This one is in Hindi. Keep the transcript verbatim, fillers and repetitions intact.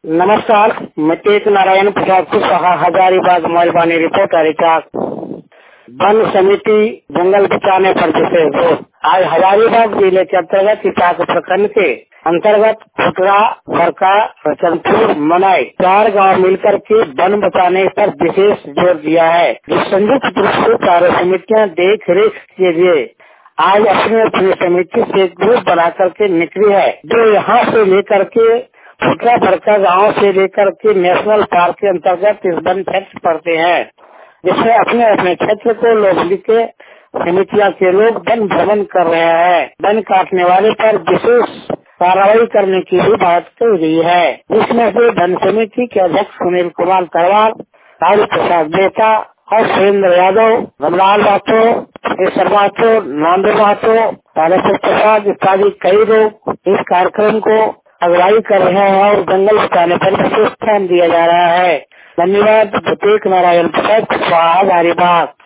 नमस्कार, मैं Tej Narayan Prasad Kushwaha, Hazaribagh mobile reporter recharge. वन समिति जंगल बचाने पर विशेष जोर। आज हजारीबाग जिले के अंतर्गत इटाक प्रखंड के अंतर्गत खुटरा, बरका, रचनपुर, मनाई चार गांव मिलकर के वन बचाने पर विशेष जोर दिया है, जो संयुक्त रूप से चारों समितियां देख रेख के लिए आज अपने अपनी समिति से ग्रुप बना करके निकली है, जो यहाँ से लेकर के खुटरा, बरका गाँव से लेकर के नेशनल पार्क के अंतर्गत इस वन क्षेत्र पड़ते हैं, जिसमें अपने अपने क्षेत्र को लोग के समितियां के लोग वन भ्रमण कर रहे हैं। वन काटने वाले पर विशेष कार्रवाई करने की भी बात कही गई है, जिसमें से वन समिति के अध्यक्ष सुनील कुमार तरवाल, लालू प्रसाद मेहता और सुरेंद्र यादव, रमलाल महतो, केशर महतो, नांदू महतो, तारेश्वर प्रसाद इत्यादि कई लोग इस कार्यक्रम को अगुवाई कर रहे हैं और जंगल बचाने पर विशेष ध्यान दिया जा रहा है। धन्यवाद। तेज नारायण प्रसाद कुशवाहा, हजारीबाग।